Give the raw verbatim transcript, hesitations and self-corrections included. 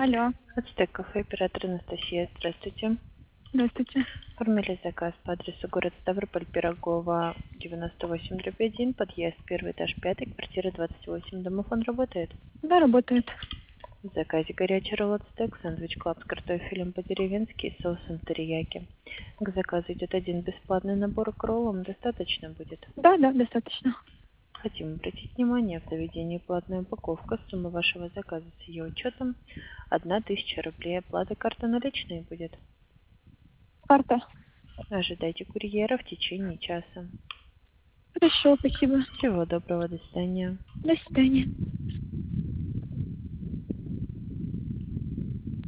Алло, Ацтек кафе, оператор Анастасия. Здравствуйте. здравствуйте. Оформили заказ по адресу город Ставрополь, Пирогова, девяносто восемь дробь один, подъезд, первый этаж, пятый, квартира двадцать восемь. Домофон работает. Да, работает. В заказе горячий ролл ацтек, сэндвич клаб с картофелем по-деревенски и соусом терияки. К заказу идет один бесплатный набор к роллам, достаточно будет. Да, да, достаточно. Хотим обратить внимание, в заведении платная упаковка, сумма вашего заказа с ее учетом одна тысяча рублей, оплата карта наличные будет. Карта. Ожидайте курьера в течение часа. Хорошо, спасибо. Всего доброго, до свидания. До свидания.